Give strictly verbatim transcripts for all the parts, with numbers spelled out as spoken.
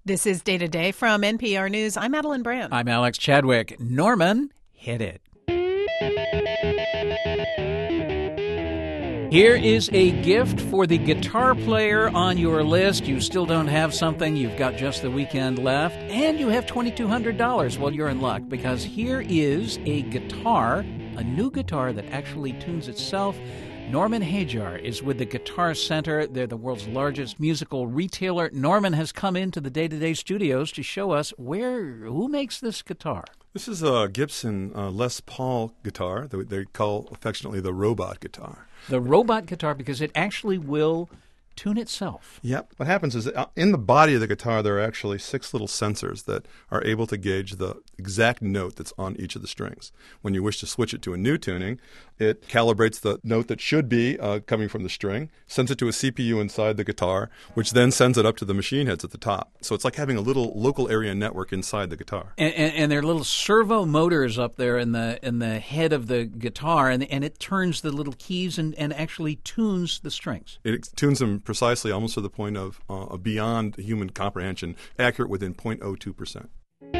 This is Day to Day from N P R News. I'm Madeline Brand. I'm Alex Chadwick. Norman, hit it. Here is a gift for the guitar player on your list. You still don't have something. You've got just the weekend left. And you have two thousand two hundred dollars. Well, you're in luck because here is a guitar, a new guitar that actually tunes itself. Norman Hajar is with the Guitar Center. They're the world's largest musical retailer. Norman has come into the Day to Day studios to show us where, who makes this guitar. This is a Gibson uh, Les Paul guitar that they call affectionately the robot guitar. The robot guitar because it actually will tune itself. Yep. What happens is that in the body of the guitar there are actually six little sensors that are able to gauge the exact note that's on each of the strings. When you wish to switch it to a new tuning, it calibrates the note that should be uh, coming from the string, sends it to a C P U inside the guitar, which then sends it up to the machine heads at the top. So it's like having a little local area network inside the guitar. And, and, and there are little servo motors up there in the in the head of the guitar, and and it turns the little keys and, and actually tunes the strings. It tunes them precisely, almost to the point of uh, beyond human comprehension, accurate within zero point zero two percent.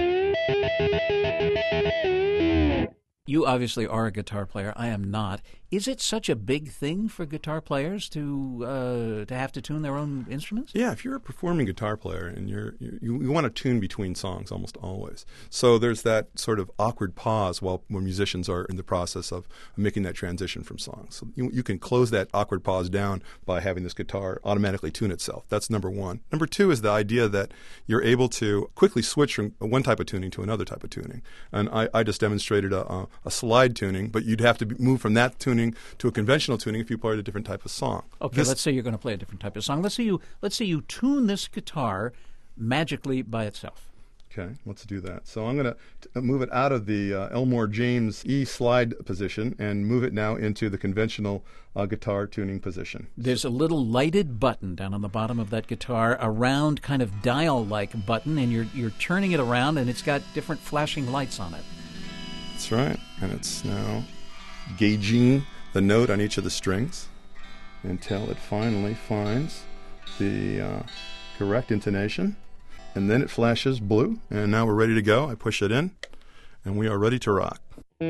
You obviously are a guitar player. I am not. Is it such a big thing for guitar players to uh, to have to tune their own instruments? Yeah, if you're a performing guitar player and you're you, you want to tune between songs almost always. So there's that sort of awkward pause while when musicians are in the process of making that transition from songs. So you, you can close that awkward pause down by having this guitar automatically tune itself. That's number one. Number two is the idea that you're able to quickly switch from one type of tuning to another type of tuning. And I, I just demonstrated a, a, a slide tuning, but you'd have to be, move from that tuning to a conventional tuning if you played a different type of song. Okay, this, let's say you're going to play a different type of song. Let's say you let's say you tune this guitar magically by itself. Okay, let's do that. So I'm going to move it out of the uh, Elmore James E slide position and move it now into the conventional uh, guitar tuning position. There's a little lighted button down on the bottom of that guitar, a round kind of dial-like button, and you're you're turning it around, and it's got different flashing lights on it. That's right, and it's now gauging the note on each of the strings until it finally finds the uh, correct intonation. And then it flashes blue, and now we're ready to go. I push it in, and we are ready to rock.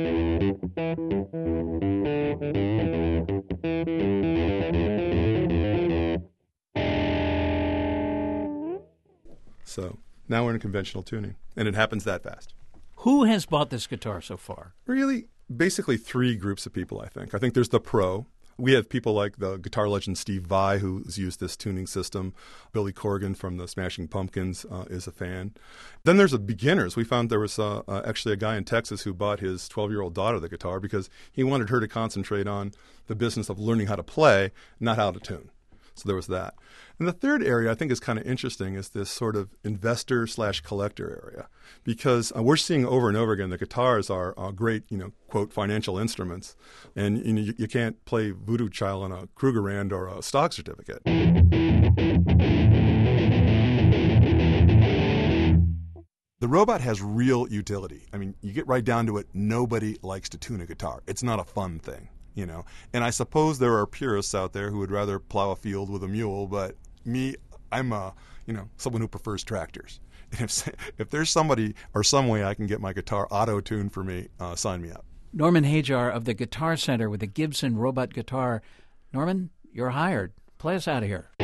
So now we're in conventional tuning, and it happens that fast. Who has bought this guitar so far? Really, basically three groups of people, I think. I think there's the pro. We have people like the guitar legend Steve Vai, who's used this tuning system. Billy Corgan from the Smashing Pumpkins uh, is a fan. Then there's the beginners. We found there was uh, uh, actually a guy in Texas who bought his twelve-year-old daughter the guitar because he wanted her to concentrate on the business of learning how to play, not how to tune. So there was that. And the third area I think is kind of interesting is this sort of investor slash collector area, because uh, we're seeing over and over again the guitars are uh, great, you know, quote, financial instruments. And you know, you, you can't play Voodoo Child on a Krugerrand or a stock certificate. The robot has real utility. I mean, you get right down to it, nobody likes to tune a guitar. It's not a fun thing. You know, and I suppose there are purists out there who would rather plow a field with a mule, but me, I'm a, you know, someone who prefers tractors. And if if there's somebody or some way I can get my guitar auto-tuned for me, uh, sign me up. Norman Hajar of the Guitar Center with the Gibson robot guitar. Norman, you're hired. Play us out of here.